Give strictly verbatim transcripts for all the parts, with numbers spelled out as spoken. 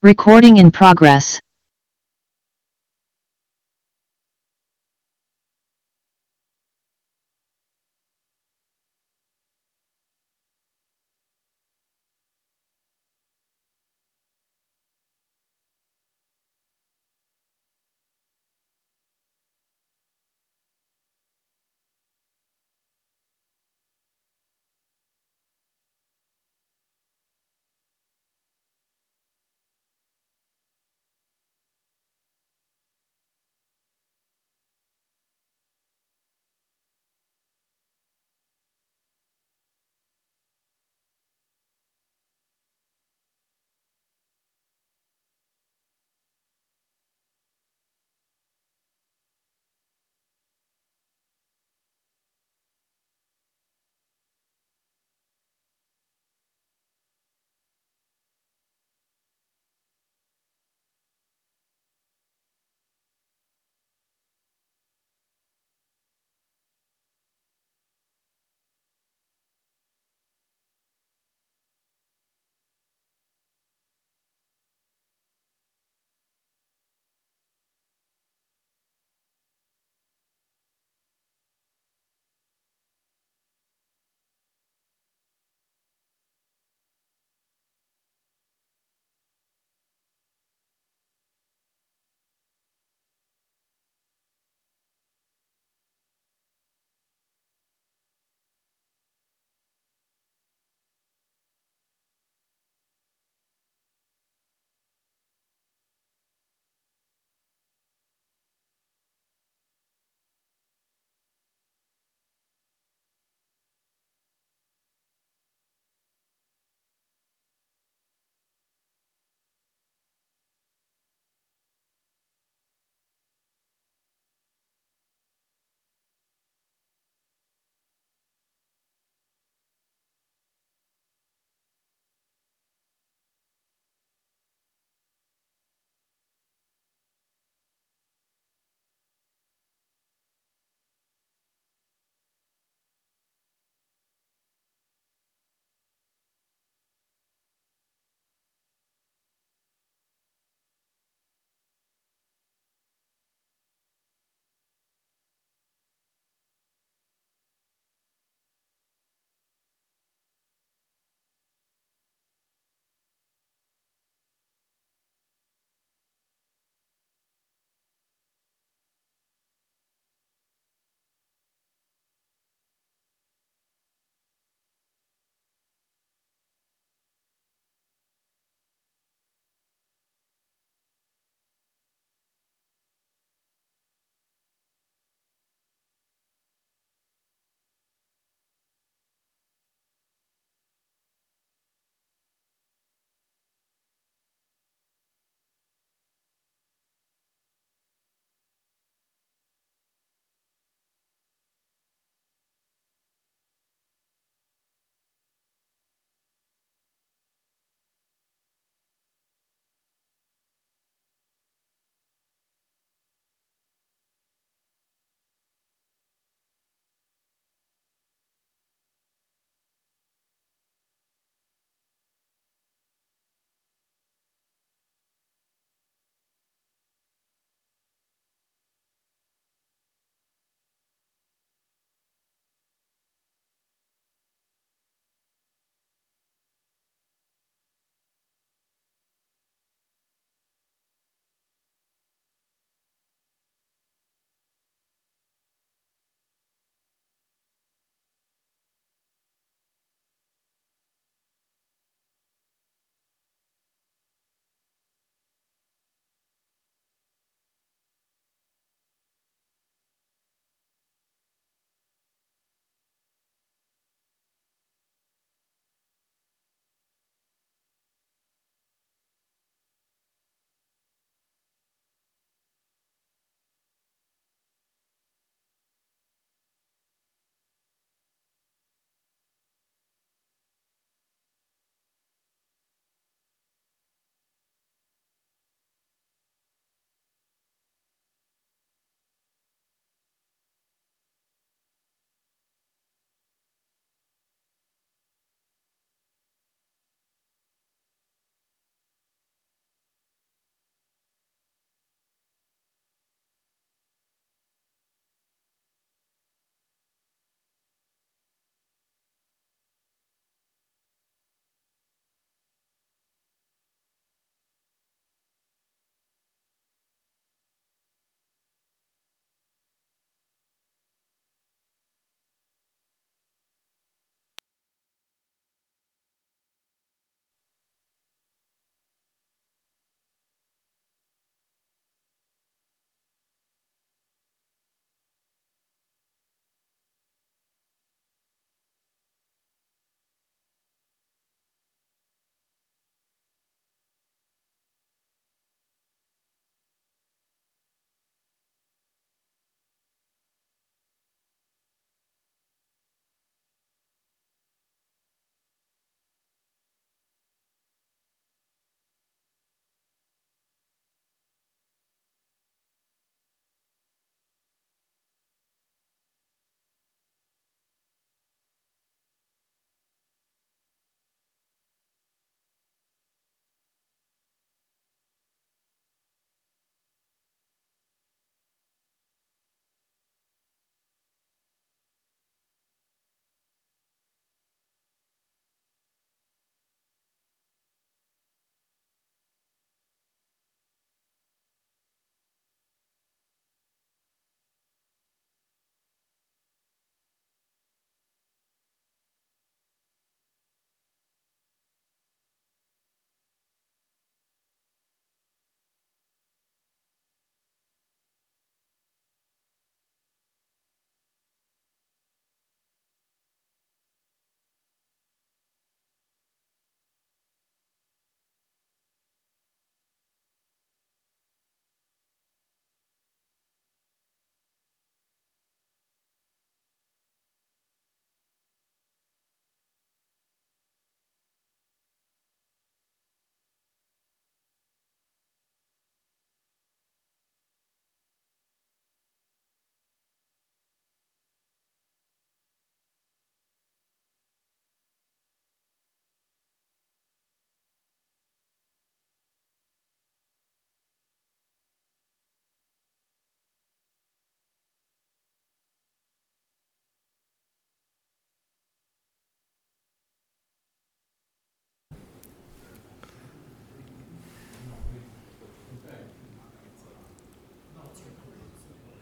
Recording in progress.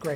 Great.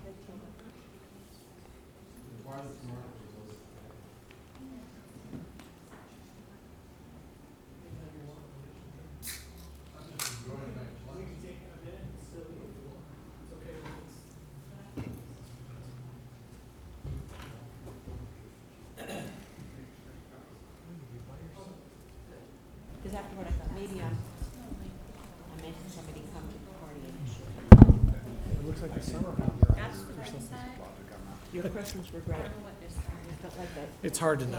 Because afterward I thought maybe I'm, I meant for somebody to come to the party initially. It looks like a summer house. That's the right side. Your questions were great. I felt like that. It's hard to know.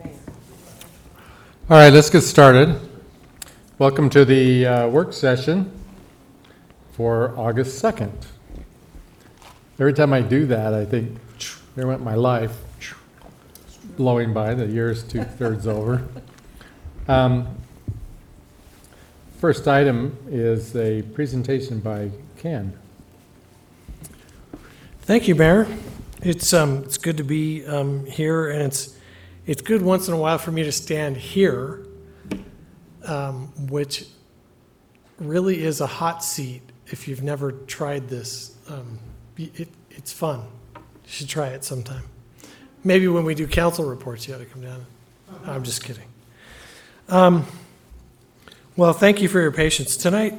All right, let's get started. Welcome to the uh, work session for August second. Every time I do that, I think, there went my life, blowing by, the year's two-thirds over. Um, First item is a presentation by Ken. Thank you, Mayor. It's um, it's good to be um, here, and it's it's good once in a while for me to stand here, um, which really is a hot seat. If you've never tried this, um, it, it's fun. You should try it sometime. Maybe when we do council reports, you ought to come down. I'm just kidding. Um, well, thank you for your patience tonight.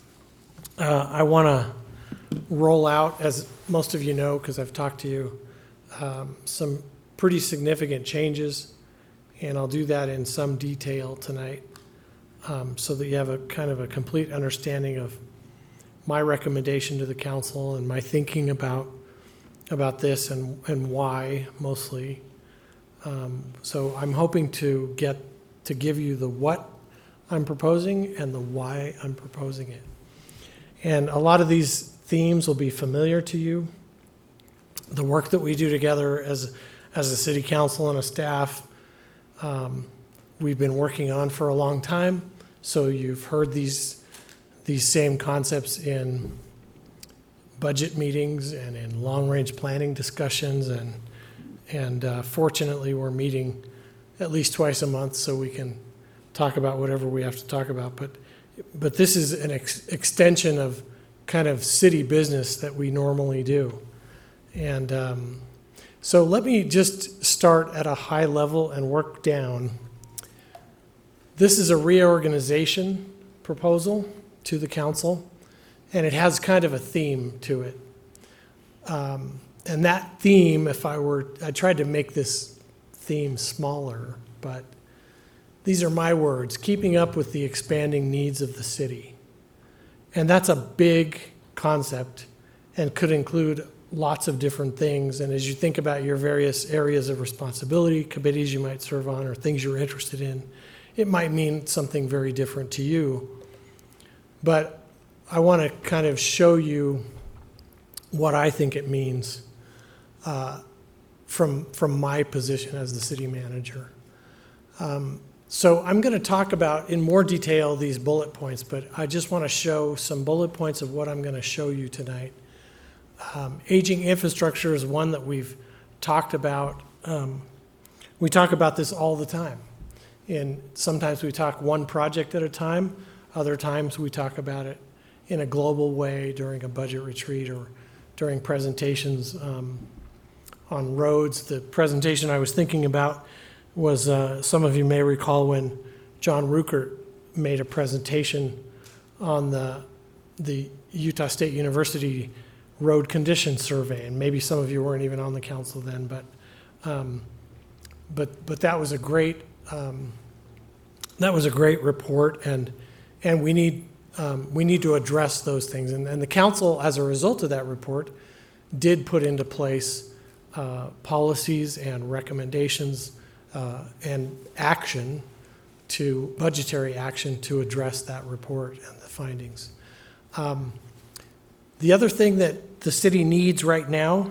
Uh, I want to roll out, as most of you know, because I've talked to you, um, some pretty significant changes, and I'll do that in some detail tonight, um, so that you have a kind of a complete understanding of my recommendation to the council and my thinking about about this and and why mostly. Um, so I'm hoping to get to give you the what I'm proposing and the why I'm proposing it. And a lot of these themes will be familiar to you. The work that we do together as, as a city council and a staff, um, we've been working on for a long time. So you've heard these, these same concepts in budget meetings and in long-range planning discussions. And, and uh, fortunately, we're meeting at least twice a month so we can talk about whatever we have to talk about. But but this is an ex- extension of kind of city business that we normally do. And um, so let me just start at a high level and work down. This is a reorganization proposal to the council, and it has kind of a theme to it. Um, and that theme, if I were, I tried to make this theme smaller, but these are my words: keeping up with the expanding needs of the city. And that's a big concept and could include lots of different things. And as you think about your various areas of responsibility, committees you might serve on, or things you're interested in, it might mean something very different to you. But I want to kind of show you what I think it means uh, from, from my position as the city manager. Um, So I'm going to talk about in more detail these bullet points, but I just want to show some bullet points of what I'm going to show you tonight. Um, aging infrastructure is one that we've talked about. Um, we talk about this all the time. And sometimes we talk one project at a time. Other times we talk about it in a global way during a budget retreat or during presentations um, on roads. The presentation I was thinking about was, uh, some of you may recall when John Ruckert made a presentation on the the Utah State University road condition survey, and maybe some of you weren't even on the council then, but um, but but that was a great um, that was a great report, and and we need um, we need to address those things, and, and the council, as a result of that report, did put into place uh, policies and recommendations. Uh, and action to budgetary action to address that report and the findings. Um, the other thing that the city needs right now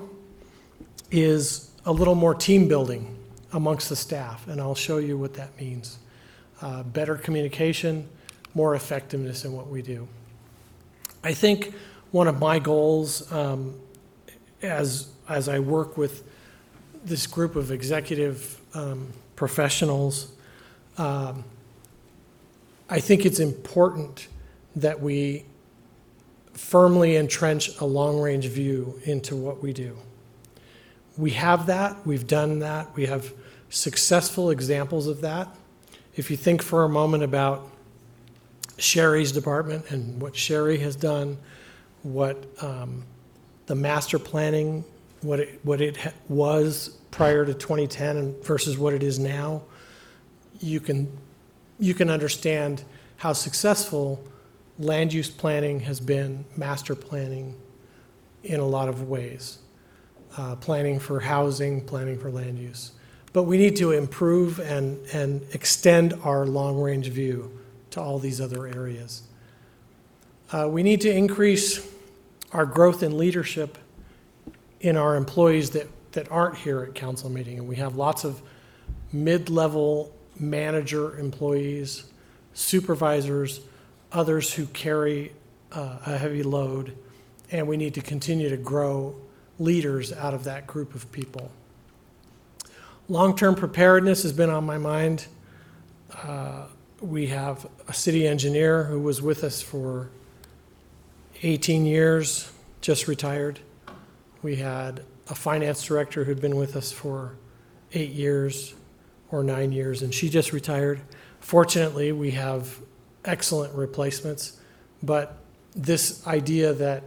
is a little more team building amongst the staff, and I'll show you what that means. Uh, better communication, more effectiveness in what we do. I think one of my goals um, as as I work with this group of executive Um, professionals, um, I think it's important that we firmly entrench a long-range view into what we do. We have that, we've done that, we have successful examples of that. If you think for a moment about Sherry's department and what Sherry has done, what um, the master planning, what it, what it ha- was prior to twenty ten and versus what it is now, you can, you can understand how successful land use planning has been, master planning in a lot of ways. Uh, planning for housing, planning for land use. But we need to improve and, and extend our long-range view to all these other areas. Uh, we need to increase our growth in leadership in our employees that, that aren't here at council meeting. And we have lots of mid-level manager employees, supervisors, others who carry uh, a heavy load, and we need to continue to grow leaders out of that group of people. Long-term preparedness has been on my mind. Uh, we have a city engineer who was with us for eighteen years, just retired. We had a finance director who'd been with us for eight years or nine years, and she just retired. Fortunately, we have excellent replacements, but this idea that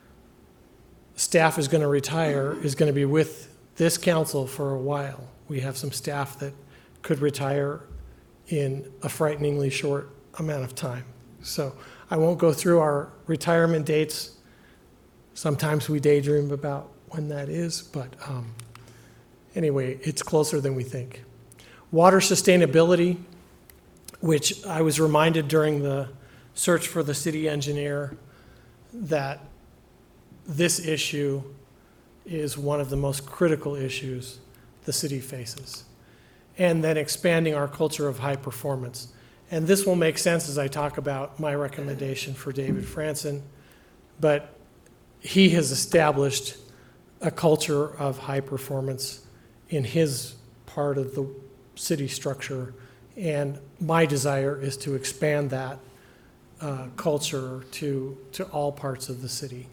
staff is going to retire is going to be with this council for a while. We have some staff that could retire in a frighteningly short amount of time. So I won't go through our retirement dates. Sometimes we daydream about when that is, but um, anyway, it's closer than we think. Water sustainability, which I was reminded during the search for the city engineer that this issue is one of the most critical issues the city faces. And then expanding our culture of high performance. And this will make sense as I talk about my recommendation for David Franson, but he has established a culture of high performance in his part of the city structure, and my desire is to expand that uh, culture to, to all parts of the city.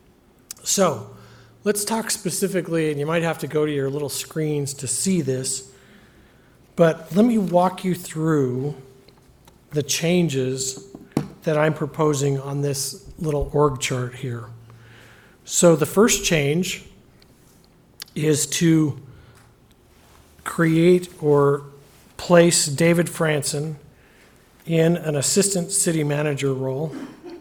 So let's talk specifically, and you might have to go to your little screens to see this, but let me walk you through the changes that I'm proposing on this little org chart here. So the first change is to create or place David Franson in an assistant city manager role.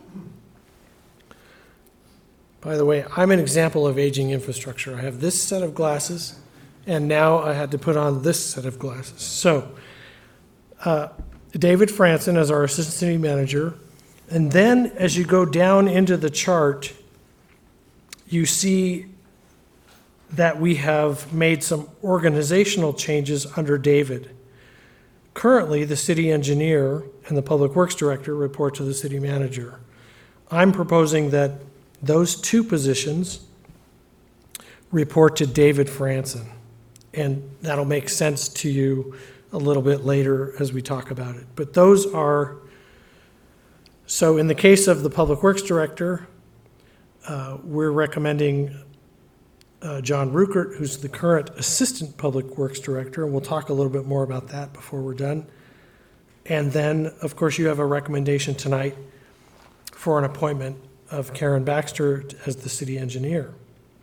By the way, I'm an example of aging infrastructure. I have this set of glasses, and now I had to put on this set of glasses. So, uh, David Franson as our assistant city manager, and then as you go down into the chart, you see that we have made some organizational changes under David. Currently, the city engineer and the public works director report to the city manager. I'm proposing that those two positions report to David Franson, and that'll make sense to you a little bit later as we talk about it. But those are, so in the case of the public works director, uh, we're recommending uh, John Ruckert, who's the current assistant public works director, and we'll talk a little bit more about that before we're done. And then, of course, you have a recommendation tonight for an appointment of Karen Baxter as the city engineer.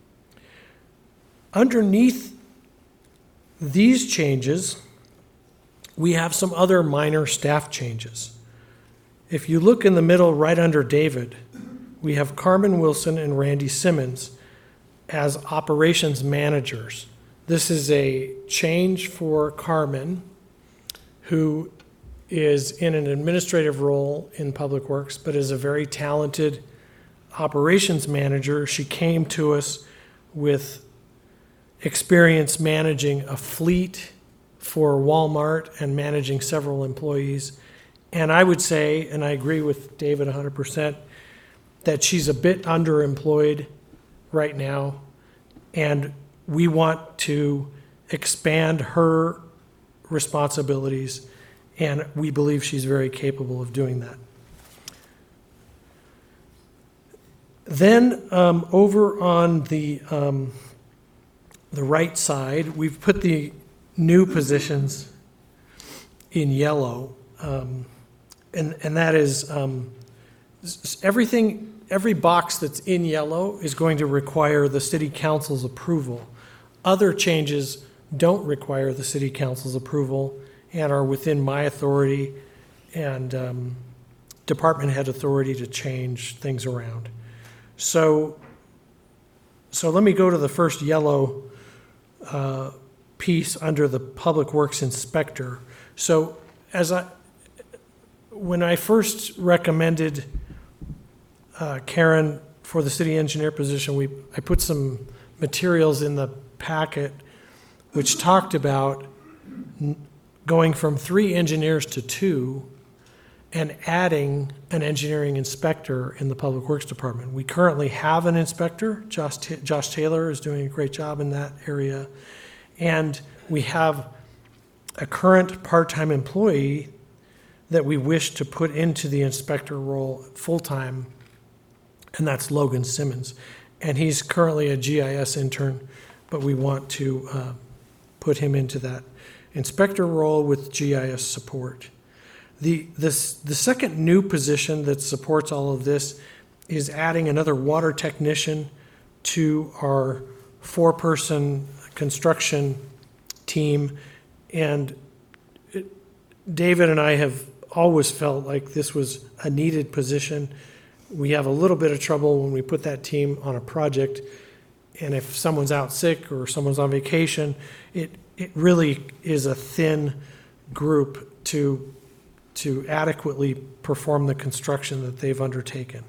Underneath these changes, we have some other minor staff changes. If you look in the middle right under David, we have Carmen Wilson and Randy Simmons as operations managers. This is a change for Carmen, who is in an administrative role in Public Works, but is a very talented operations manager. She came to us with experience managing a fleet for Walmart and managing several employees. And I would say, and I agree with David one hundred percent, that she's a bit underemployed right now, and we want to expand her responsibilities, and we believe she's very capable of doing that. Then um, over on the, um, the right side, we've put the new positions in yellow. Um, and, and that is um, s- everything, every box that's in yellow is going to require the city council's approval. Other changes don't require the city council's approval and are within my authority and um, department head authority to change things around. So, so let me go to the first yellow uh, piece under the Public Works Inspector. So as I, when I first recommended uh, Karen for the city engineer position, we, I put some materials in the packet which talked about n- going from three engineers to two and adding an engineering inspector in the Public Works Department. We currently have an inspector. Josh, Ta- Josh Taylor is doing a great job in that area. And we have a current part-time employee that we wish to put into the inspector role full-time, and that's Logan Simmons. And he's currently a G I S intern, but we want to uh, put him into that inspector role with G I S support. The, this, the second new position that supports all of this is adding another water technician to our four-person construction team. And it, David and I have always felt like this was a needed position. We have a little bit of trouble when we put that team on a project, and if someone's out sick or someone's on vacation, it, it really is a thin group to to adequately perform the construction that they've undertaken.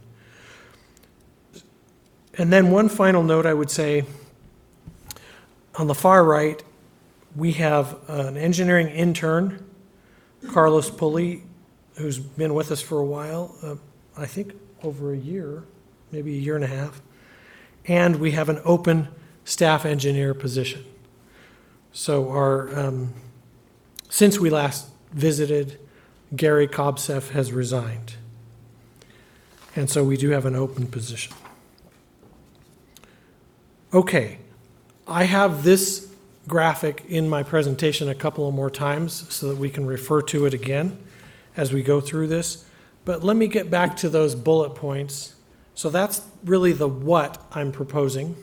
And then one final note I would say, on the far right, we have an engineering intern, Carlos Pulley, who's been with us for a while, uh, I think over a year, maybe a year and a half. And we have an open staff engineer position. So our, um, since we last visited, Gary Kobseff has resigned. And so we do have an open position. Okay, I have this graphic in my presentation a couple of more times so that we can refer to it again as we go through this. But let me get back to those bullet points. So that's really the what I'm proposing.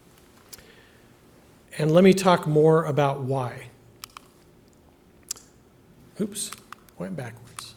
And let me talk more about why. Oops. Went backwards.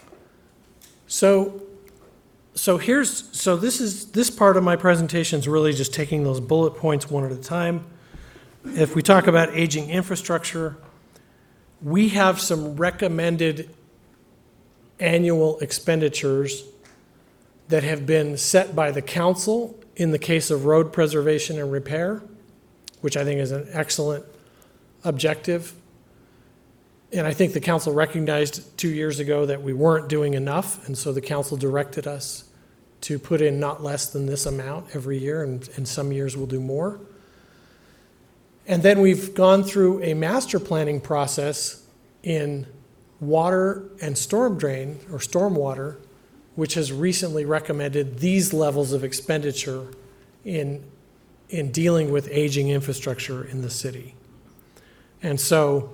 So, so here's, so this is, this part of my presentation is really just taking those bullet points one at a time. If we talk about aging infrastructure, we have some recommended annual expenditures that have been set by the council in the case of road preservation and repair, which I think is an excellent objective. And I think the council recognized two years ago that we weren't doing enough, and so the council directed us to put in not less than this amount every year, and, and some years we'll do more. And then we've gone through a master planning process in water and storm drain, or stormwater, which has recently recommended these levels of expenditure in, in dealing with aging infrastructure in the city. And so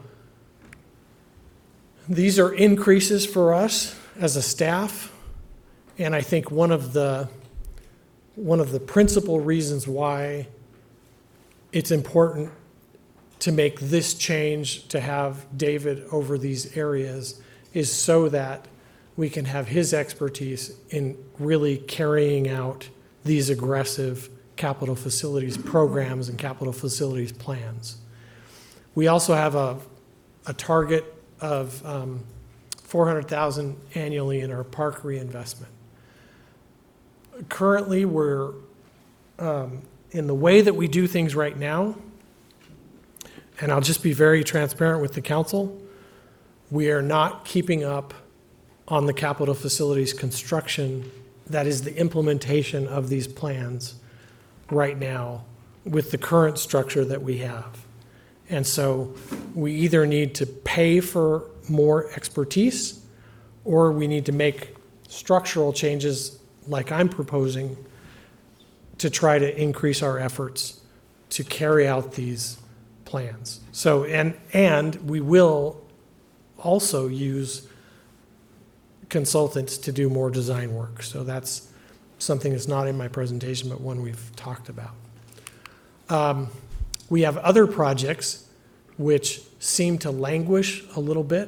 these are increases for us as a staff, and I think one of the one of the principal reasons why it's important to make this change to have David over these areas is so that we can have his expertise in really carrying out these aggressive capital facilities programs and capital facilities plans. We also have a, a target of um, four hundred thousand dollars annually in our park reinvestment. Currently, we're um, in the way that we do things right now, and I'll just be very transparent with the council, we are not keeping up on the capital facilities construction, that is the implementation of these plans right now with the current structure that we have. And so we either need to pay for more expertise, or we need to make structural changes like I'm proposing to try to increase our efforts to carry out these plans. So, and, and we will also use consultants to do more design work. So that's something that's not in my presentation, but one we've talked about. Um, we have other projects which seem to languish a little bit.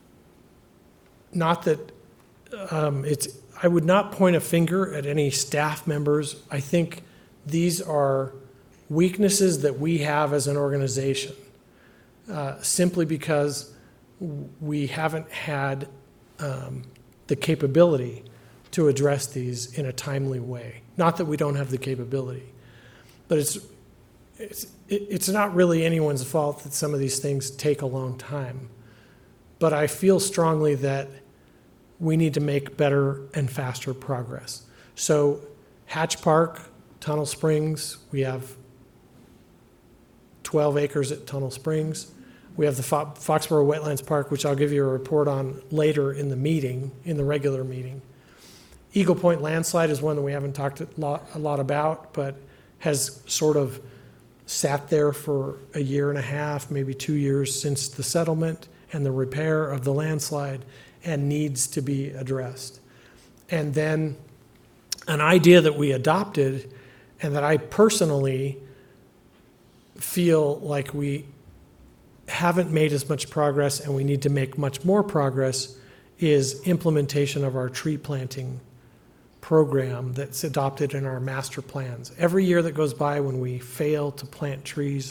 Not that um, it's, I would not point a finger at any staff members. I think these are weaknesses that we have as an organization, uh, simply because we haven't had um, the capability to address these in a timely way. Not that we don't have the capability, but it's it's it, it's not really anyone's fault that some of these things take a long time. But I feel strongly that we need to make better and faster progress. So Hatch Park, Tunnel Springs, we have twelve acres at Tunnel Springs. We have the Fo- Foxborough Wetlands Park, which I'll give you a report on later in the meeting, in the regular meeting. Eagle Point landslide is one that we haven't talked a lot, a lot about, but has sort of sat there for a year and a half, maybe two years since the settlement and the repair of the landslide, and needs to be addressed. And then an idea that we adopted and that I personally feel like we haven't made as much progress and we need to make much more progress is implementation of our tree planting program that's adopted in our master plans. Every year that goes by when we fail to plant trees,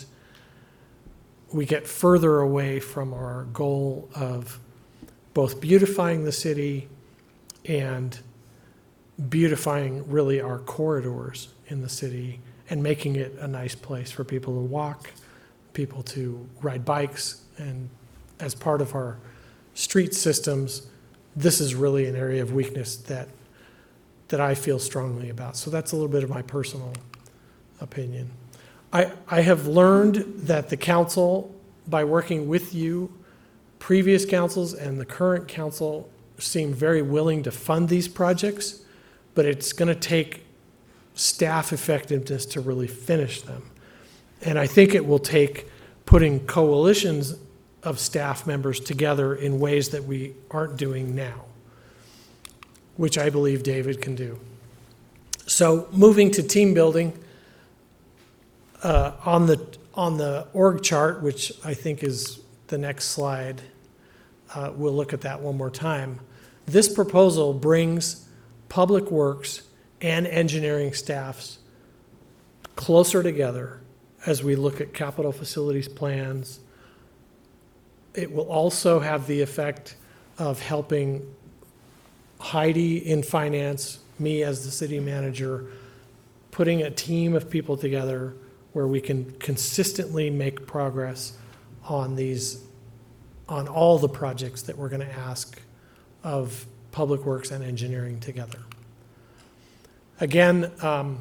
we get further away from our goal of both beautifying the city and beautifying really our corridors in the city and making it a nice place for people to walk, people to ride bikes, and as part of our street systems, this is really an area of weakness that that I feel strongly about. So that's a little bit of my personal opinion. I, I have learned that the council, by working with you, previous councils and the current council seem very willing to fund these projects, but it's going to take staff effectiveness to really finish them. And I think it will take putting coalitions of staff members together in ways that we aren't doing now, which I believe David can do. So moving to team building, uh, on the on the org chart, which I think is the next slide, uh, we'll look at that one more time. This proposal brings public works and engineering staffs closer together as we look at capital facilities plans. It will also have the effect of helping Heidi in finance, me as the city manager, putting a team of people together where we can consistently make progress on these, on all the projects that we're going to ask of public works and engineering together. Again, um,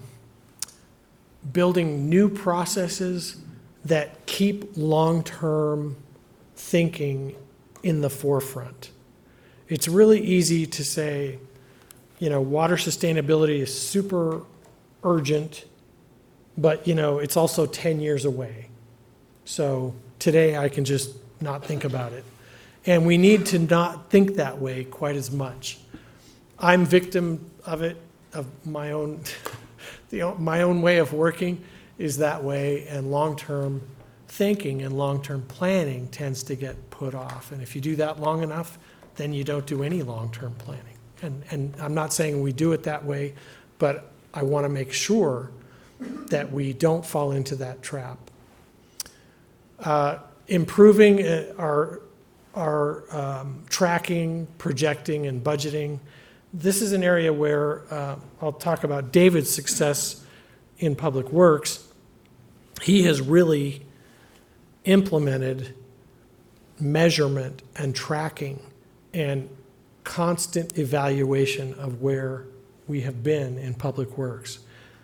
building new processes that keep long-term thinking in the forefront. It's really easy to say, you know, water sustainability is super urgent, but, you know, it's also ten years away. So today I can just not think about it. And we need to not think that way quite as much. I'm victim of it, of my own, the, my own way of working is that way, and long-term thinking and long-term planning tends to get put off. And if you do that long enough, then you don't do any long-term planning. And, and I'm not saying we do it that way, but I want to make sure that we don't fall into that trap. Uh, improving our, our um, tracking, projecting, and budgeting. This is an area where uh, I'll talk about David's success in public works. He has really implemented measurement and tracking and constant evaluation of where we have been in public works.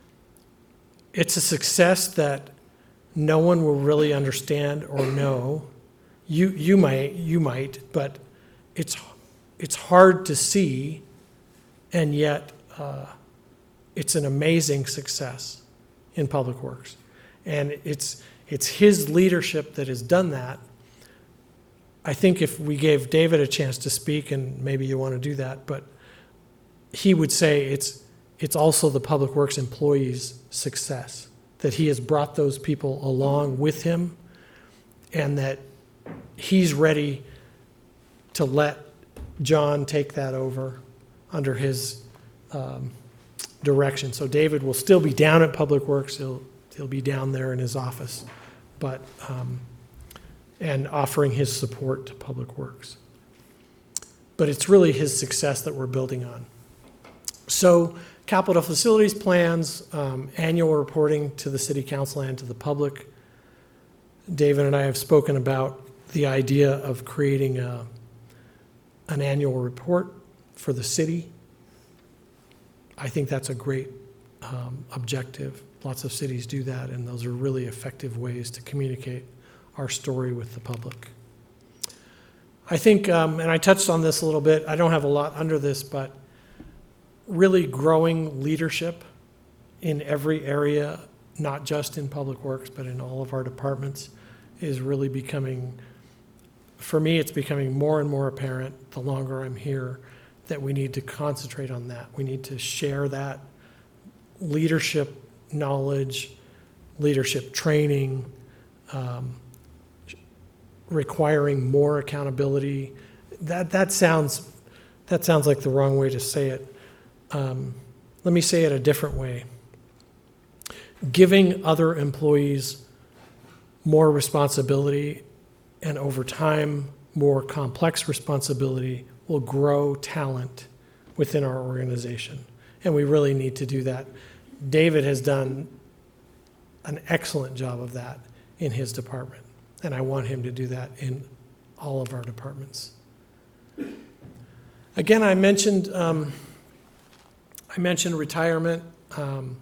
It's a success that no one will really understand or know. You you might you might, but it's it's hard to see, and yet uh, it's an amazing success in Public Works. And it's, it's his leadership that has done that. I think if we gave David a chance to speak, and maybe you want to do that, but he would say it's, it's also the Public Works employees' success, that he has brought those people along with him, and that he's ready to let John take that over under his um, direction. So David will still be down at Public Works. He'll, he'll be down there in his office, but um, and offering his support to Public Works. But it's really his success that we're building on. So capital facilities plans, um, annual reporting to the city council and to the public. David and I have spoken about the idea of creating a, an annual report for the city. I think that's a great um, objective. Lots of cities do that, and those are really effective ways to communicate our story with the public. I think, um, and I touched on this a little bit, I don't have a lot under this, but really growing leadership in every area, not just in Public Works, but in all of our departments, is really becoming, for me, it's becoming more and more apparent the longer I'm here that we need to concentrate on that. We need to share that leadership knowledge, leadership training, um, requiring more accountability. That that sounds that sounds like the wrong way to say it. Um, let me say it a different way. Giving other employees more responsibility, and over time, more complex responsibility, will grow talent within our organization. And we really need to do that. David has done an excellent job of that in his department, and I want him to do that in all of our departments. Again, I mentioned um, I mentioned retirement. Um,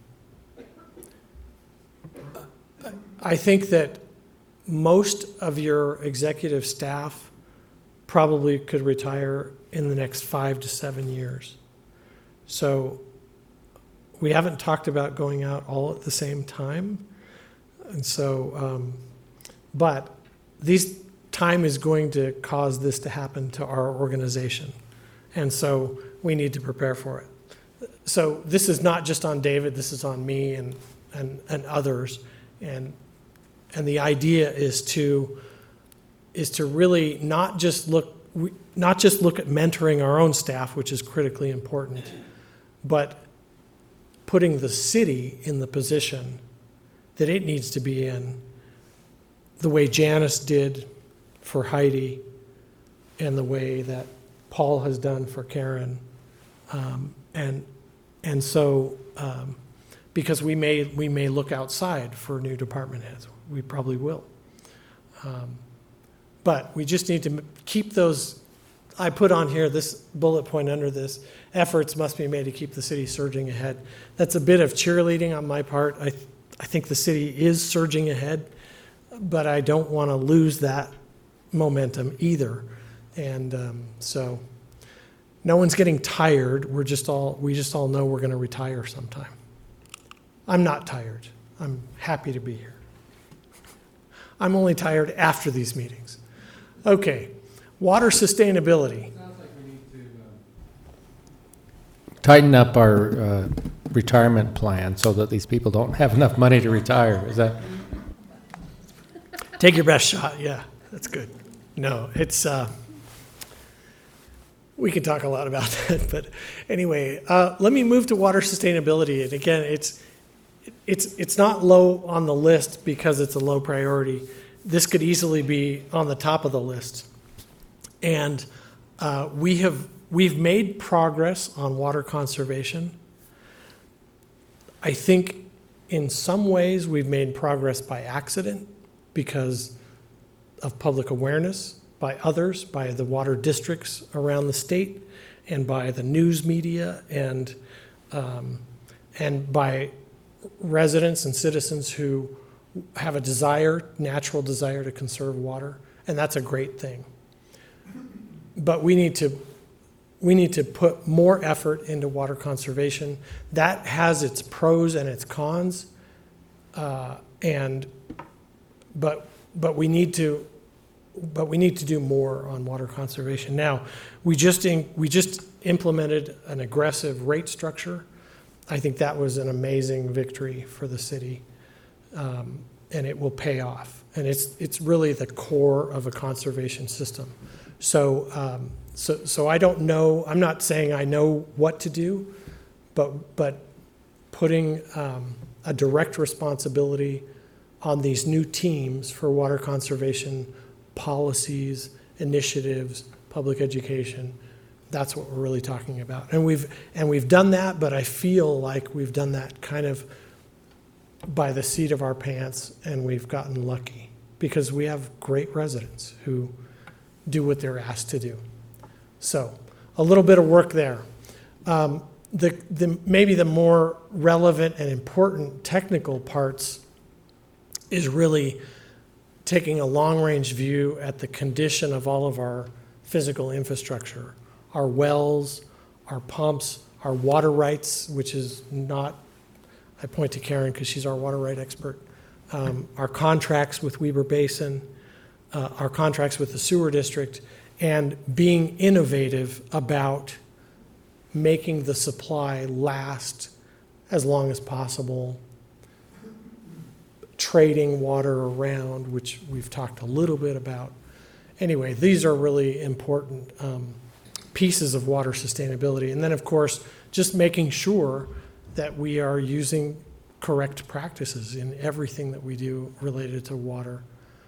I think that most of your executive staff probably could retire in the next five to seven years. So we haven't talked about going out all at the same time. And so, um, but these time is going to cause this to happen to our organization. And so we need to prepare for it. So this is not just on David, this is on me and, and, and others. And And the idea is to is to really not just look not just look at mentoring our own staff, which is critically important, but putting the city in the position that it needs to be in, the way Janice did for Heidi, and the way that Paul has done for Karen, um, and and so um, because we may we may look outside for new department heads. We probably will. Um, but we just need to keep those, I put on here this bullet point under this, efforts must be made to keep the city surging ahead. That's a bit of cheerleading on my part. I, th- I think the city is surging ahead, but I don't want to lose that momentum either. And um, so no one's getting tired. We're just all, we just all know we're going to retire sometime. I'm not tired. I'm happy to be here. I'm only tired after these meetings. Okay, water sustainability. Sounds like we need to uh, tighten up our uh, retirement plan so that these people don't have enough money to retire. Is that? Take your best shot. Yeah, that's good. No, it's, uh, we could talk a lot about that, but anyway, uh, let me move to water sustainability. And again, it's, It's it's not low on the list because it's a low priority. This could easily be on the top of the list. And uh, we have we've made progress on water conservation. I think in some ways we've made progress by accident because of public awareness, by others, by the water districts around the state, and by the news media, and um, and by residents and citizens who have a desire, natural desire to conserve water, and that's a great thing. But we need to we need to put more effort into water conservation. That has its pros and its cons, uh, and but but we need to but we need to do more on water conservation. Now, we just in, we just implemented an aggressive rate structure. I think that was an amazing victory for the city, um, and it will pay off. And it's it's really the core of a conservation system. So. Um, So, so I don't know, I'm not saying I know what to do, but, but putting um, a direct responsibility on these new teams for water conservation policies, initiatives, public education, that's what we're really talking about. And we've, and we've done that, but I feel like we've done that kind of by the seat of our pants, and we've gotten lucky because we have great residents who do what they're asked to do. So, a little bit of work there. Um, the, the, maybe the more relevant and important technical parts is really taking a long-range view at the condition of all of our physical infrastructure, our wells, our pumps, our water rights, which is not, I point to Karen because she's our water right expert, um, our contracts with Weber Basin, uh, our contracts with the sewer district, and being innovative about making the supply last as long as possible, trading water around, which we've talked a little bit about. Anyway, these are really important um, pieces of water sustainability. And then, of course, just making sure that we are using correct practices in everything that we do related to water.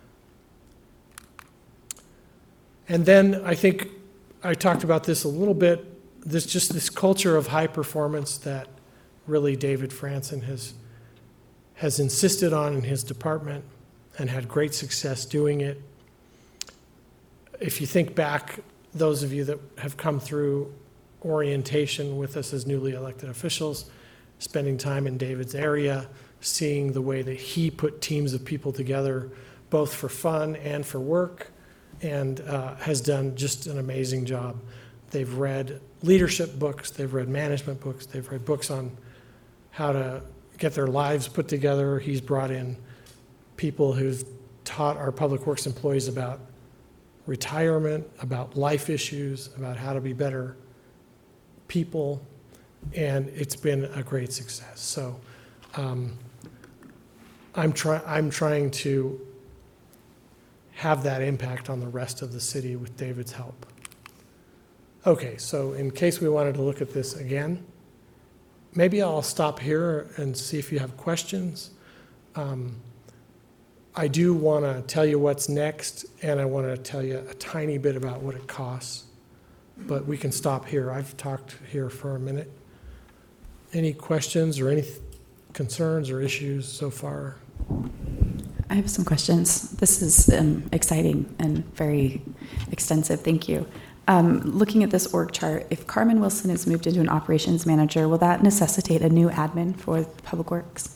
And then I think I talked about this a little bit, this just this culture of high performance that really David Franson has, has insisted on in his department and had great success doing it. If you think back, those of you that have come through orientation with us as newly elected officials, spending time in David's area, seeing the way that he put teams of people together, both for fun and for work, and uh, has done just an amazing job. They've read leadership books, they've read management books, they've read books on how to get their lives put together. He's brought in people who've taught our public works employees about retirement, about life issues, about how to be better people, and it's been a great success. So um, I'm, try- I'm trying to have that impact on the rest of the city with David's help. Okay, so in case we wanted to look at this again, maybe I'll stop here and see if you have questions. Um, I do want to tell you what's next, and I want to tell you a tiny bit about what it costs, but we can stop here. I've talked here for a minute. Any questions or any concerns or issues so far? I have some questions. This is um, exciting and very extensive. Thank you. Um, looking at this org chart, if Carmen Wilson is moved into an operations manager, will that necessitate a new admin for Public Works?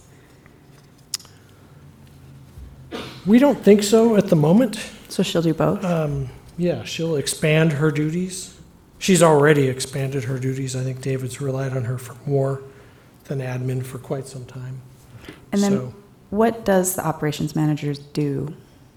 We don't think so at the moment. So she'll do both? Um, yeah, she'll expand her duties. She's already expanded her duties. I think David's relied on her for more than admin for quite some time. And then So, what does the operations manager do?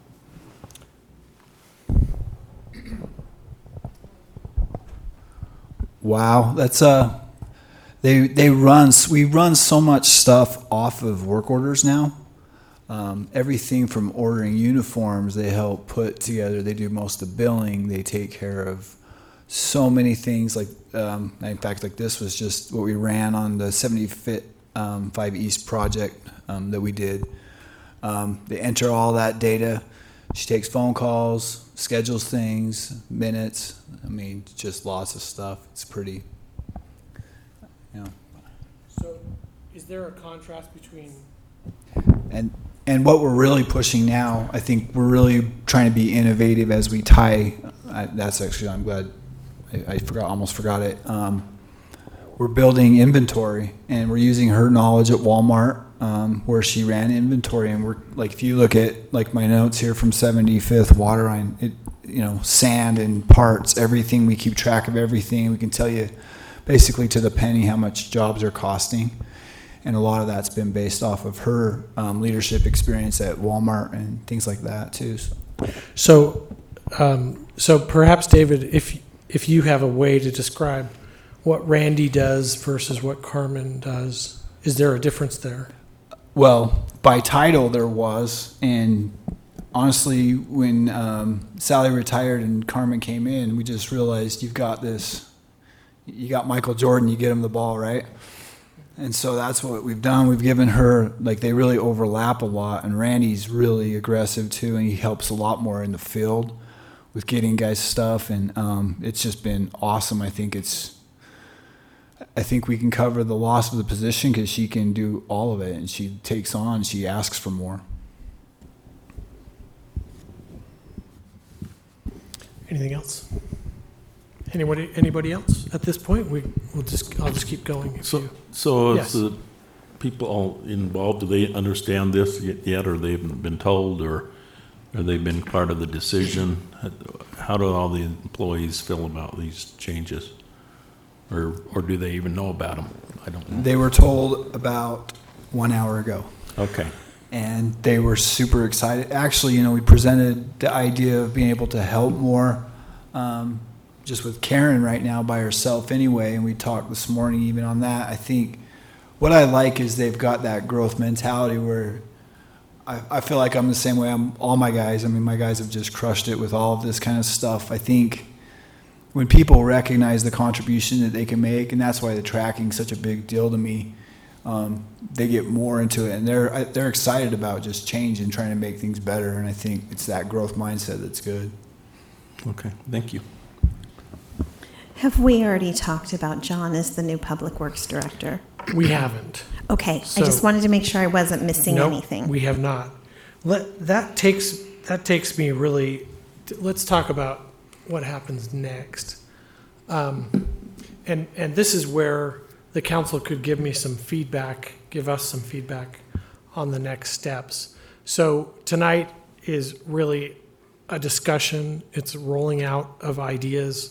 Wow, that's uh, they they run we run so much stuff off of work orders now. Um, everything from ordering uniforms, they help put together. They do most of the billing. They take care of so many things. Like um, in fact, like this was just what we ran on the seventy-five um, East project um, that we did. Um, they enter all that data. She takes phone calls, schedules things, minutes. I mean, just lots of stuff. It's pretty, you know. so is there a contrast between And and what we're really pushing now, I think we're really trying to be innovative as we tie. I, that's actually, I'm glad. I, I forgot, almost forgot it. Um, we're building inventory, and we're using her knowledge at Walmart, um, where she ran inventory. And we're like, if you look at like my notes here from seventy-fifth Water Line, it you know, sand and parts, everything. We keep track of everything. We can tell you basically to the penny how much jobs are costing. And a lot of that's been based off of her um, leadership experience at Walmart and things like that too. So. So, um, so perhaps David, if if you have a way to describe what Randy does versus what Carmen does, is there a difference there? Well, by title there was, and honestly, when um, Sally retired and Carmen came in, we just realized you've got this, you got Michael Jordan, you get him the ball, right? And so that's what we've done. We've given her, like, they really overlap a lot, and Randy's really aggressive too, and he helps a lot more in the field with getting guys stuff, and um, it's just been awesome. I think it's, I think we can cover the loss of the position because she can do all of it, and she takes on, she asks for more. Anything else? Anybody, anybody else at this point? We, we'll just, I'll just keep going. If So, you, so Yes. is the people all involved, do they understand this yet- yet, or they've been told, or, or they've been part of the decision? How do all the employees feel about these changes? Or, or do they even know about them? I don't know. They were told about one hour ago. Okay, And they were super excited. Actually, you know, we presented the idea of being able to help more, um, just with Karen right now by herself anyway. And we talked this morning even on that. I think what I like is they've got that growth mentality where I, I feel like I'm the same way. I'm all my guys. I mean, my guys have just crushed it with all of this kind of stuff. I think when people recognize the contribution that they can make, and that's why the tracking's such a big deal to me. Um, they get more into it, and they're they're excited about just change and trying to make things better. And I think it's that growth mindset that's good. okay, thank you. Have we already talked about John as the new Public Works Director? we haven't. Okay, I So- just wanted to make sure I wasn't missing Nope, anything. we have not. Let, that takes, that takes me really, let's talk about what happens next. Um, and, and this is where the council could give me some feedback, give us some feedback on the next steps. So tonight is really a discussion. It's rolling out of ideas.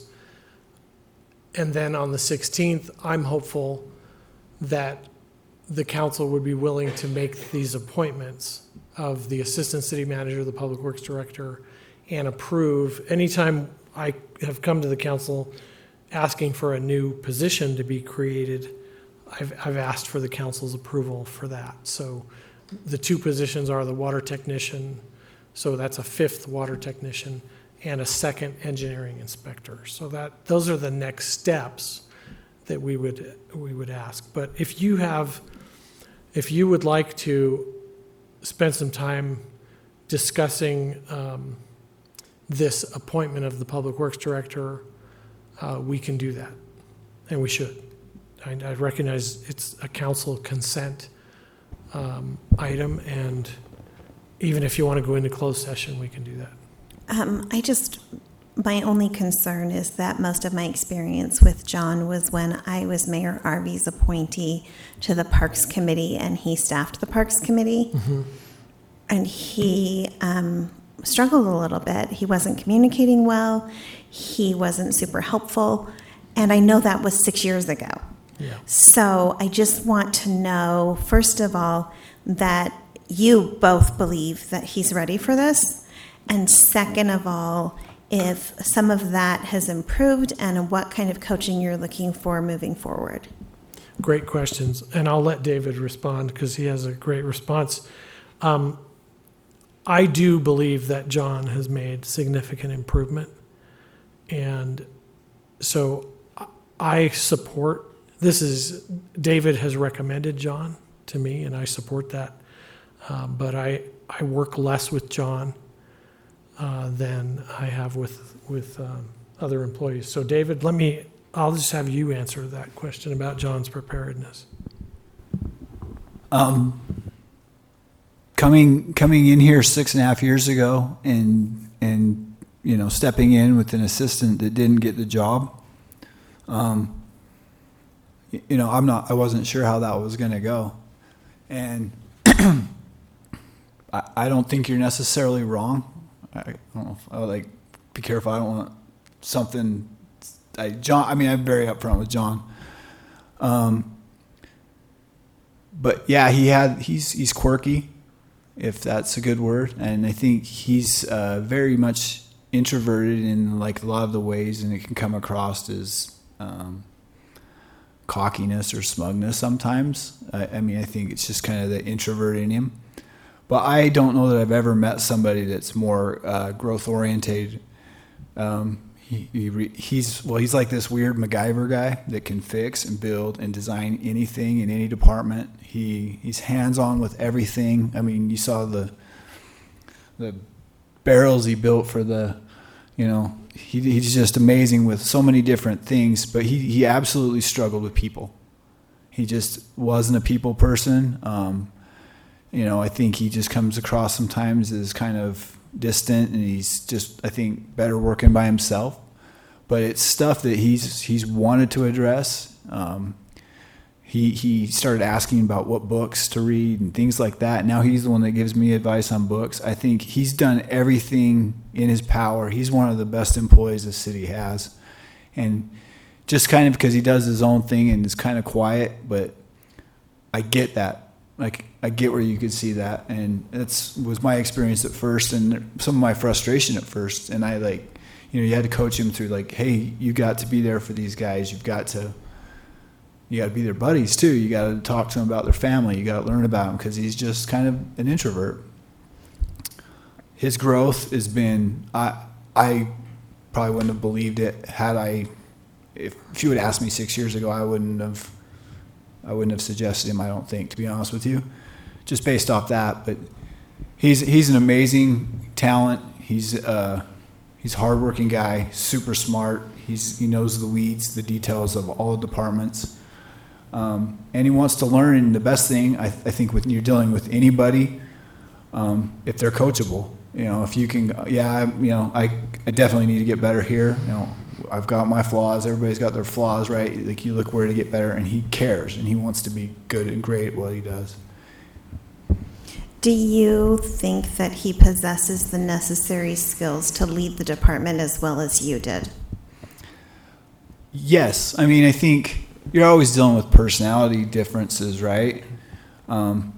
And then on the sixteenth, I'm hopeful that the council would be willing to make these appointments of the assistant city manager, the public works director, and approve. Anytime I have come to the council asking for a new position to be created, I've, I've asked for the council's approval for that. So the two positions are the water technician, so that's a fifth water technician, and a second engineering inspector. So that, those are the next steps that we would, we would ask. But if you have, if you would like to spend some time discussing um, this appointment of the Public Works Director, uh, we can do that, and we should. I, I recognize it's a council consent um, item, and even if you want to go into closed session, we can do that. Um, I just, my only concern is that most of my experience with John was when I was Mayor Arby's appointee to the Parks Committee, and he staffed the Parks Committee. Mm-hmm. And he um, struggled a little bit. He wasn't communicating well. He wasn't super helpful. And I know that was six years ago. Yeah. So I just want to know, first of all, that you both believe that he's ready for this. And second of all, if some of that has improved and what kind of coaching you're looking for moving forward. Great questions, and I'll let David respond because he has a great response. Um, I do believe that John has made significant improvement, and so I support, this is, David has recommended John to me, and I support that, um, but I, I work less with John uh, than I have with, with um, other employees. So David, let me, I'll just have you answer that question about John's preparedness. Um, coming coming in here six and a half years ago, and and you know stepping in with an assistant that didn't get the job. Um, y- you know, I'm not. I wasn't sure how that was going to go, and I, I don't think you're necessarily wrong. I, I don't know if I like be careful. I don't want something. I John. I mean, I'm very upfront with John. Um, but yeah, he had. He's he's quirky, if that's a good word, and I think he's uh, very much introverted in like a lot of the ways, and it can come across as um, cockiness or smugness sometimes. I, I mean, I think it's just kind of the introvert in him. But I don't know that I've ever met somebody that's more uh, growth oriented. Um, he, he re, he's well, he's like this weird MacGyver guy that can fix and build and design anything in any department. He he's hands on with everything. I mean, you saw the the barrels he built for the, you know, he, he's just amazing with so many different things. But he he absolutely struggled with people. He just wasn't a people person. Um, You know, I think he just comes across sometimes as kind of distant, and he's just, I think, better working by himself. But it's stuff that he's he's wanted to address. Um, he he started asking about what books to read and things like that. Now he's the one that gives me advice on books. I think he's done everything in his power. He's one of the best employees the city has, and just kind of because he does his own thing and is kind of quiet. But I get that. Like, I get where you could see that, and that's was my experience at first, and some of my frustration at first. And I like, you know, you had to coach him through like, hey, you got to be there for these guys. You've got to, you got to be their buddies too. You got to talk to them about their family. You got to learn about him because he's just kind of an introvert. His growth has been, I, I probably wouldn't have believed it had I, if, if you would asked me six years ago, I wouldn't have. I wouldn't have suggested him, I don't think, to be honest with you, just based off that. But he's he's an amazing talent. He's uh, he's a hardworking guy, super smart. He's he knows the weeds, the details of all the departments, um, and he wants to learn. And the best thing I, I think when you're dealing with anybody, um, if they're coachable, you know, if you can, yeah, I, you know, I I definitely need to get better here, you know. I've got my flaws. Everybody's got their flaws, right? Like, you look where to get better, and he cares, and he wants to be good and great at what he does. Do you think that he possesses the necessary skills to lead the department as well as you did? Yes. I mean, I think you're always dealing with personality differences, right? Um,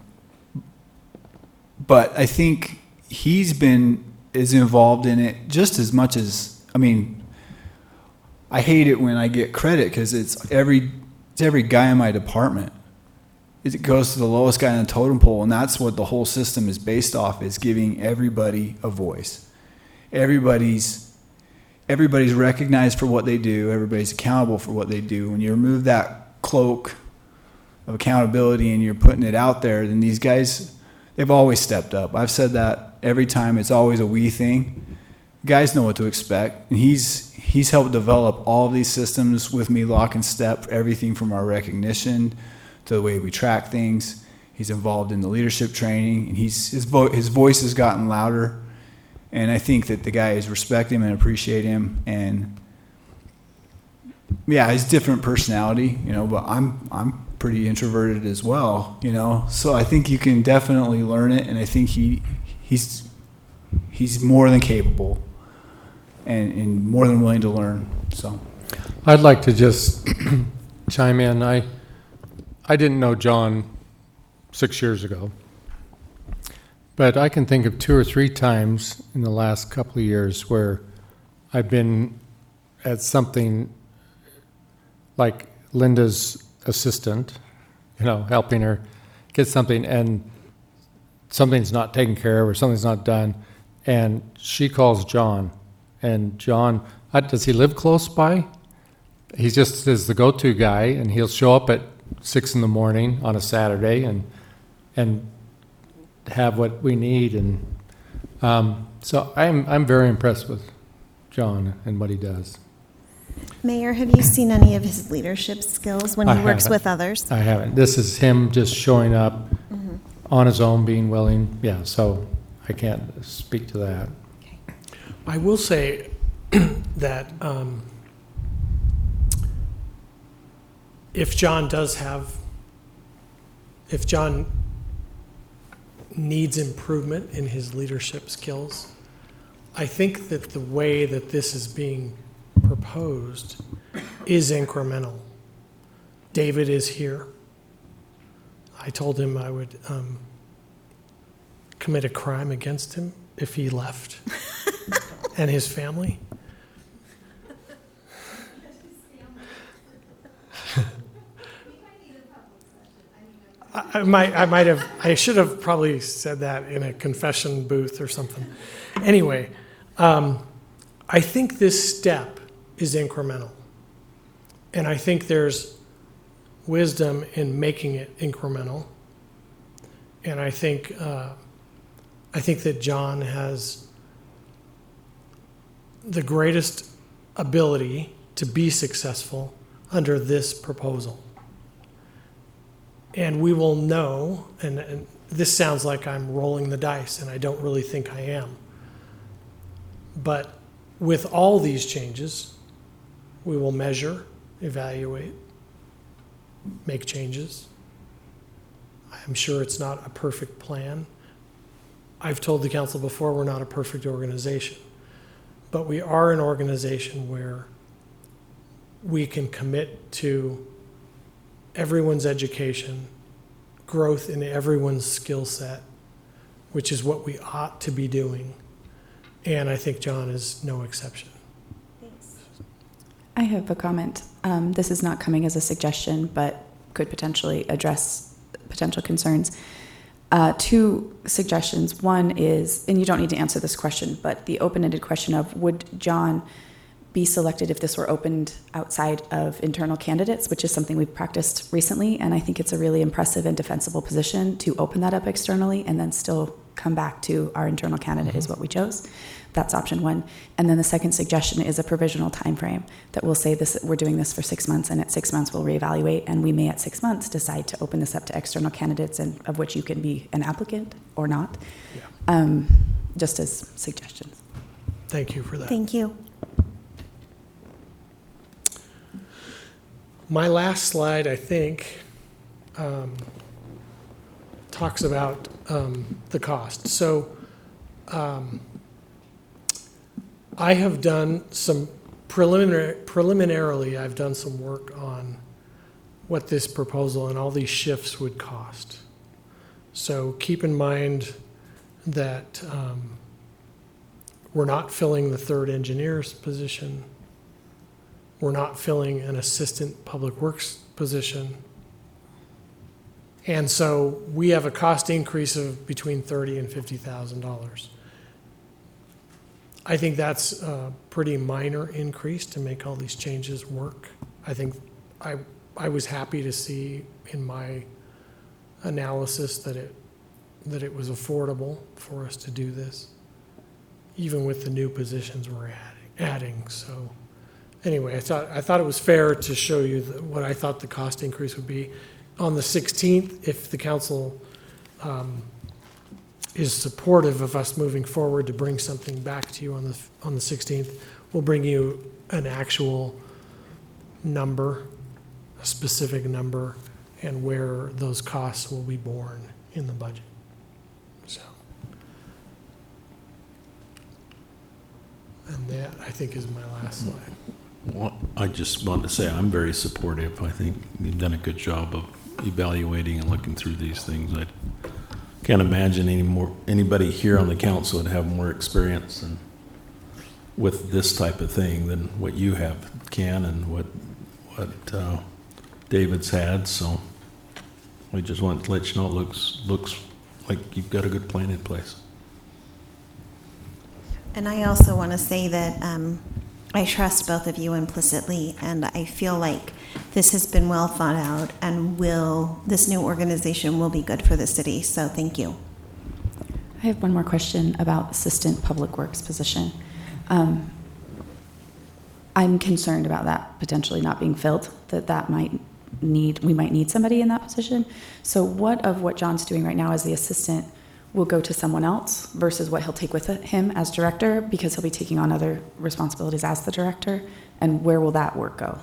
but I think he's been as involved in it just as much as, I mean, I hate it when I get credit because it's every it's every guy in my department. It goes to the lowest guy on the totem pole, and that's what the whole system is based off, is giving everybody a voice. Everybody's everybody's recognized for what they do. Everybody's accountable for what they do. When you remove that cloak of accountability and you're putting it out there, then these guys, they've always stepped up. I've said that every time. It's always a we thing. Guys know what to expect, and he's he's helped develop all of these systems with me, lock and step, everything from our recognition to the way we track things. He's involved in the leadership training, and he's his vo- his voice has gotten louder, and I think that the guys respect him and appreciate him. And yeah, he's different personality, you know, but I'm I'm pretty introverted as well, you know, so I think you can definitely learn it, and I think he he's he's more than capable. And, and more than willing to learn. So, I'd like to just chime in. I I didn't know John six years ago, but I can think of two or three times in the last couple of years where I've been at something like Linda's assistant, you know, helping her get something, and something's not taken care of or something's not done, and she calls John. And John, uh, does he live close by? He just is the go-to guy, and he'll show up at six in the morning on a Saturday and and have what we need. And um, so I'm I'm very impressed with John and what he does. Mayor, have you seen any of his leadership skills when he I works haven't. with others? I haven't. This is him just showing up mm-hmm. on his own, being willing. Yeah, so I can't speak to that. I will say that um, if John does have, if John needs improvement in his leadership skills, I think that the way that this is being proposed is incremental. David is here. I told him I would um, commit a crime against him if he left and his family. I, I might, I might have, I should have probably said that in a confession booth or something. Anyway, um, I think this step is incremental. And I think there's wisdom in making it incremental. And I think, uh, I think that John has the greatest ability to be successful under this proposal. And we will know, and, and this sounds like I'm rolling the dice, and I don't really think I am. But with all these changes, we will measure, evaluate, make changes. I'm sure it's not a perfect plan. I've told the council before, we're not a perfect organization. But we are an organization where we can commit to everyone's education, growth in everyone's skill set, which is what we ought to be doing. And I think John is no exception. I have a comment. Um, this is not coming as a suggestion, but could potentially address potential concerns. Uh, two suggestions. One is, and you don't need to answer this question, but the open-ended question of would John be selected if this were opened outside of internal candidates, which is something we've practiced recently, and I think it's a really impressive and defensible position to open that up externally and then still come back to our internal candidate is what we chose. That's option one. And then the second suggestion is a provisional time frame that will say this: we're doing this for six months, and at six months we'll reevaluate, and we may at six months decide to open this up to external candidates, and of which you can be an applicant or not. Yeah. Um, just as suggestions. Thank you for that. Thank you. My last slide, I think, um, talks about um, the cost. So um, I have done some preliminary, preliminarily, I've done some work on what this proposal and all these shifts would cost. So keep in mind that um, we're not filling the third engineer's position. We're not filling an assistant public works position. And so we have a cost increase of between thirty thousand dollars and fifty thousand dollars. I think that's a pretty minor increase to make all these changes work. I think I, I was happy to see in my analysis that it, that it was affordable for us to do this, even with the new positions we're adding, adding. So anyway, I thought, I thought it was fair to show you the, what I thought the cost increase would be. On the sixteenth, if the council um, is supportive of us moving forward to bring something back to you on the on the sixteenth, we'll bring you an actual number, a specific number, and where those costs will be borne in the budget. So, and that, I think, is my last slide. Well, I just want to say I'm very supportive. I think you've done a good job of evaluating and looking through these things. I can't imagine any more anybody here on the council would have more experience and with this type of thing than what you have, Ken, and what what uh, David's had. So we just want to let you know it looks looks like you've got a good plan in place. And I also want to say that um, I trust both of you implicitly, and I feel like this has been well thought out, and will this new organization will be good for the city. So thank you. I have one more question about assistant public works position. Um, I'm concerned about that potentially not being filled, that that might need, we might need somebody in that position. So what of what John's doing right now as the assistant will go to someone else versus what he'll take with him as director, because he'll be taking on other responsibilities as the director, and where will that work go?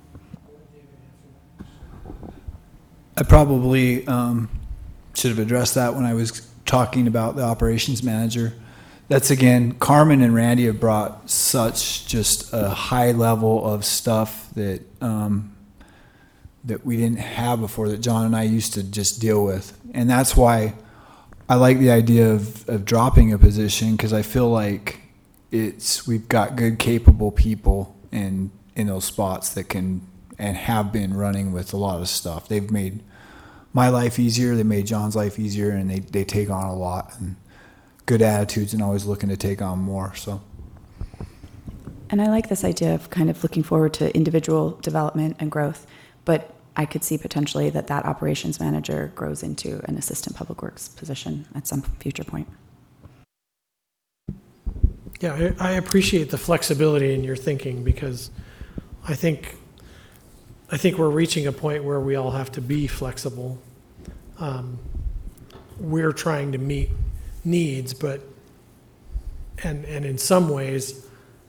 I probably um, should have addressed that when I was talking about the operations manager. that's again, Carmen and Randy have brought such just a high level of stuff that um, that we didn't have before, that John and I used to just deal with. And that's why I like the idea of, of dropping a position, because I feel like it's we've got good, capable people in in those spots that can and have been running with a lot of stuff. They've made my life easier, they made John's life easier, and they, they take on a lot, and good attitudes, and always looking to take on more. So, And I like this idea of kind of looking forward to individual development and growth, but I could see potentially that that operations manager grows into an assistant public works position at some future point. Yeah, I I appreciate the flexibility in your thinking, because I think, I think we're reaching a point where we all have to be flexible. Um, We're trying to meet needs, but, and, and in some ways,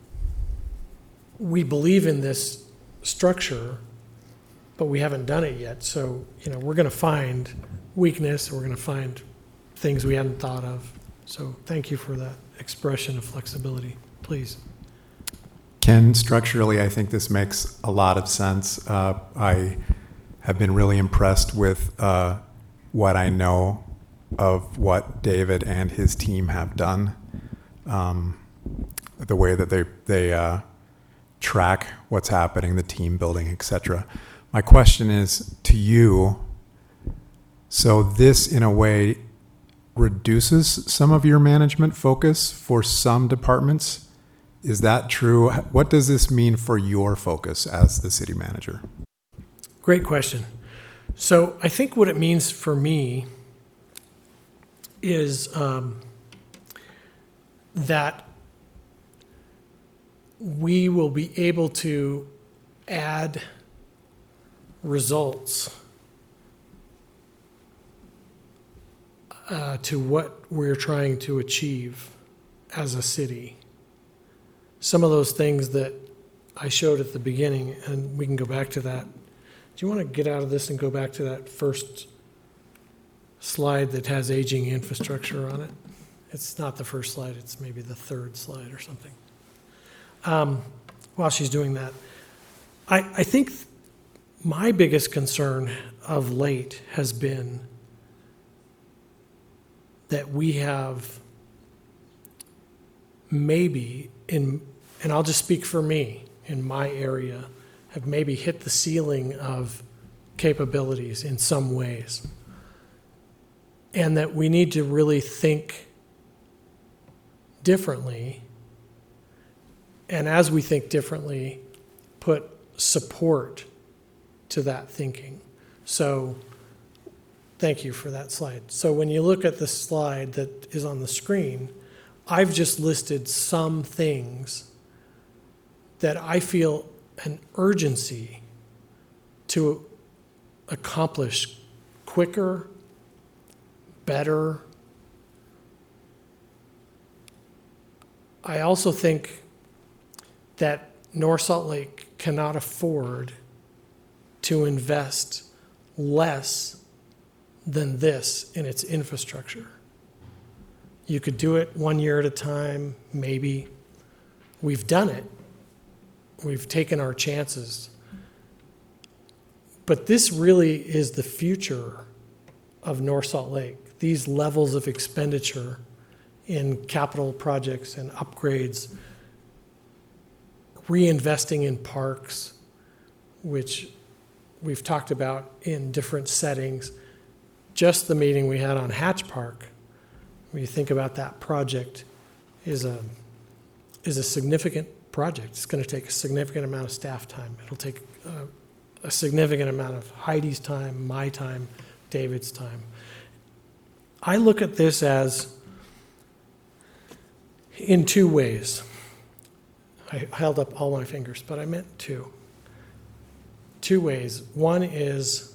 we believe in this structure, but we haven't done it yet. So, you know, we're going to find weakness, we're going to find things we hadn't thought of. So thank you for that expression of flexibility, please. Ken, structurally, I think this makes a lot of sense. Uh, I have been really impressed with uh, what I know of what David and his team have done, um, the way that they they uh, track what's happening, the team building, et cetera. My question is to you. So this, in a way, reduces some of your management focus for some departments. Is that true? What does this mean for your focus as the city manager? Great question. So I think what it means for me is um, that we will be able to add results uh, to what we're trying to achieve as a city. Some of those things that I showed at the beginning, and we can go back to that. Do you want to get out of this and go back to that first slide that has aging infrastructure on it? It's not the first slide, it's maybe the third slide or something. Um, while she's doing that, I, I think my biggest concern of late has been that we have maybe in, and I'll just speak for me, in my area, have maybe hit the ceiling of capabilities in some ways. And that we need to really think differently. And as we think differently, put support to that thinking. So thank you for that slide. So when you look at the slide that is on the screen, I've just listed some things that I feel an urgency to accomplish quicker, better. I also think that North Salt Lake cannot afford to invest less than this in its infrastructure. You could do it one year at a time, maybe. We've done it. We've taken our chances. But this really is the future of North Salt Lake. These levels of expenditure in capital projects and upgrades, reinvesting in parks, which we've talked about in different settings. Just the meeting we had on Hatch Park, when you think about that project, is a is a significant project. It's going to take a significant amount of staff time. It'll take a, a significant amount of Heidi's time, my time, David's time. I look at this as in two ways. I held up all my fingers, but I meant two. Two ways. One is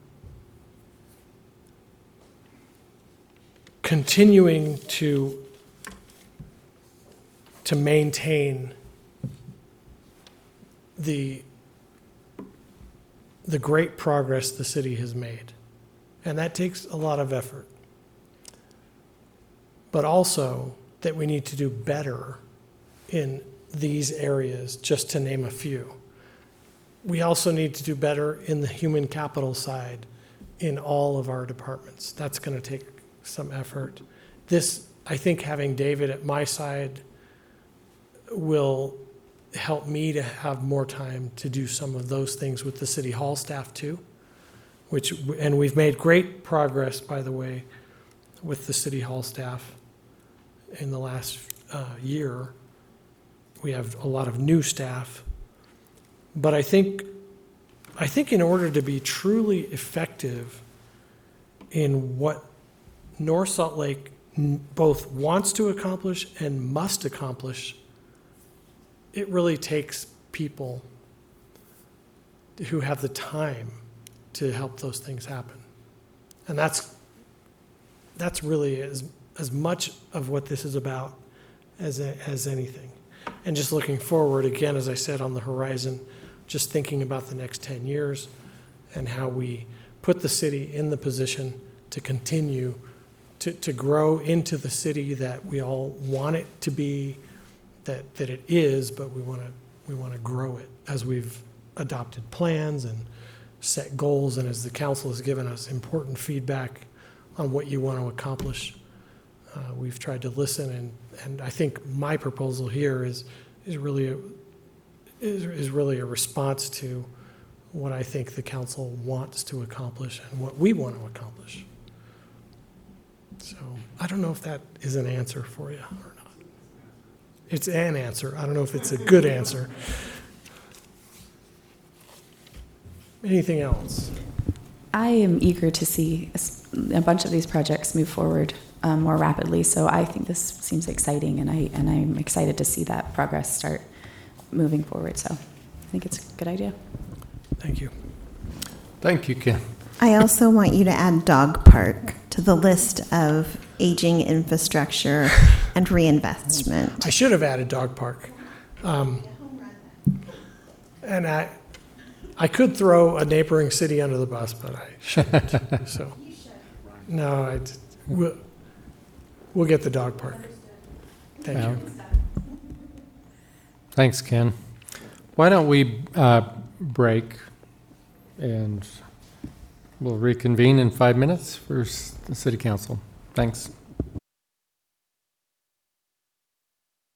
continuing to, to maintain the, the great progress the city has made. And that takes a lot of effort. But also that we need to do better in these areas, just to name a few. We also need to do better in the human capital side in all of our departments. That's going to take some effort. This, I think having David at my side will help me to have more time to do some of those things with the city hall staff too, which, and we've made great progress, by the way, with the city hall staff in the last uh, year. We have a lot of new staff, but I think, I think in order to be truly effective in what North Salt Lake n- both wants to accomplish and must accomplish, it really takes people who have the time to help those things happen. And that's, that's really as, as much of what this is about as, a, as anything. And just looking forward, again, as I said, on the horizon, just thinking about the next ten years and how we put the city in the position to continue to, to grow into the city that we all want it to be, that, that it is, but we want to we want to grow it as we've adopted plans and set goals, and as the council has given us important feedback on what you want to accomplish. Uh, we've tried to listen, and, and I think my proposal here is is really a, is, is really a response to what I think the council wants to accomplish and what we want to accomplish. So I don't know if that is an answer for you or not. It's an answer. I don't know if it's a good answer. Anything else? I am eager to see a s- a bunch of these projects move forward um, more rapidly. So I think this seems exciting, and I and I'm excited to see that progress start moving forward. So I think it's a good idea. Thank you. Thank you, Ken. I also want you to add dog park to the list of aging infrastructure and reinvestment. I should have added dog park. Um, and I, I could throw a neighboring city under the bus, but I shouldn't. So, no, I, we'll, we'll get the dog park. Thank Yeah. you. Thanks, Ken. Why don't we uh, break and we'll reconvene in five minutes for s- the city council. Thanks.